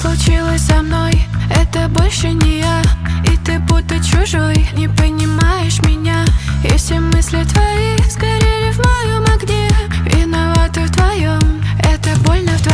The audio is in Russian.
случилось со мной? Это больше не я, и ты будто чужой. Не понимаешь меня, и все мысли твои сгорели в моем огне. Виновата в твоем, это больно в